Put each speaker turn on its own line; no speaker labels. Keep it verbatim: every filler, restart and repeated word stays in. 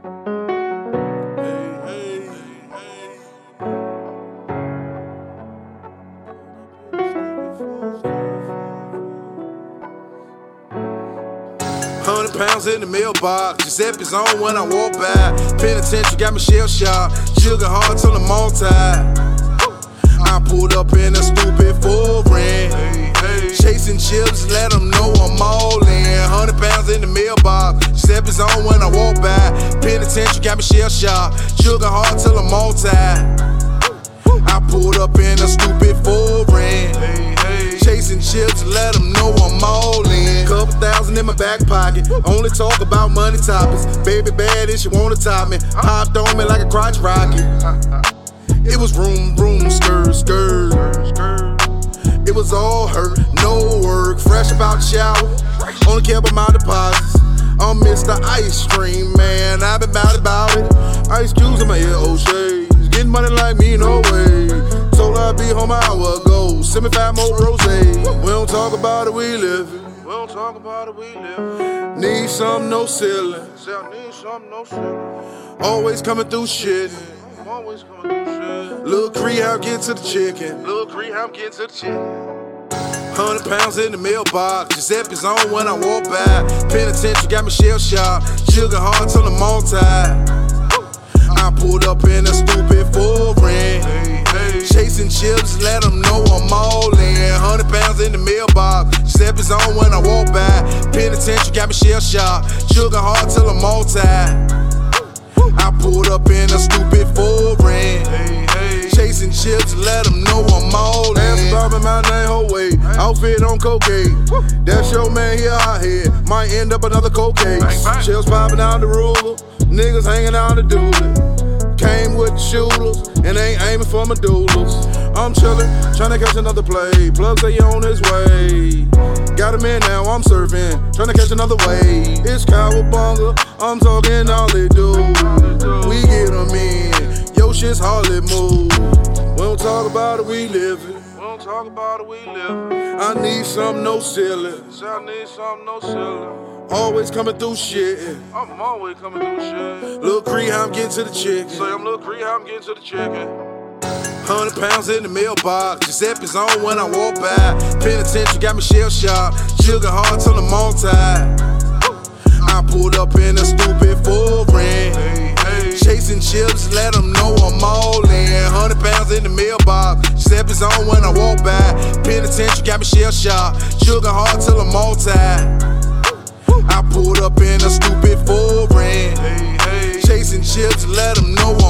Hundred pounds in the mailbox, Giuseppe's on when I walk by. Penitentiary got me shell shocked, sugar hearts on the multi. I pulled up in a stupid foreign, chasing chips, let them know I'm all in. Hundred pounds in the mailbox, Giuseppe's on when I walk by. Penitentiary got me shell shocked, sugar hearts till I'm multi. I pulled up in a stupid foreign, chasing chips, let them know I'm all in. Couple thousand in my back pocket, only talk about money topics. Baby bad and she wanna top me, popped on me like a crotch rocket. It was room, room, skirt, skirt. It was all hurt, no work, fresh about the shower, only care about my deposits. I'm Mister Ice Cream, man, I been bout it, bout it. Ice cubes in my ear, O'Shea, getting money like me, no way. Told her I'd be home an hour ago, send me five more rosé. We don't talk about it, we live it. We don't talk about it, we live it. Need something, no ceiling. Need something, no ceiling. Always coming through shit. I'm always coming through shit. Lil' Cree, how get to the chicken. Lil' Cree, how get to the chicken. Hundred pounds in the mailbox, Giuseppe's on when I walk by. Penitentiary got me shell shocked, sugar hearts on the multi. I pulled up in a stupid foreign, chasing chips, let them know I'm all in. Hundred pounds in the mailbox, Giuseppe's on when I walk by. Penitentiary got me shell shocked, sugar hearts till I'm multi. I pulled up in a stupid foreign, chasing chips, let them know I'm all in. Ass bobbing my name, whole way, outfit on cocaine. That's your man, he out here, might end up another cold case. Shells popping out the ruler, niggas hanging out the dooley. Came with the shooters, and ain't aiming for my doulas. I'm chillin', tryna catch another play, plugs say on his way. Got him in now, I'm surfing, tryna catch another wave. It's cowabunga, I'm talking all they do. We get them in, yo shit's hardly move. We don't talk about it, we live it. We don't talk about it, we live it. I need something, no ceiling. I need something, no ceiling. Always coming through shit. I'm always coming through shit. Lil' Cree, how I'm getting to the chicken. Say I'm Lil' Cree, how I'm getting to the chicken. Hundred pounds in the mailbox, Giuseppe's on when I walk by. Penitentiary got me shell shocked, sugar hearts on the multi. I pulled up in a stupid foreign, chasing chips, let them know I'm all in. Hundred pounds in the mailbox, Giuseppe's on when I walk by. Penitentiary got me shell shocked, sugar hearts till I'm multi. I pulled up in a stupid foreign, chasing chips, let them know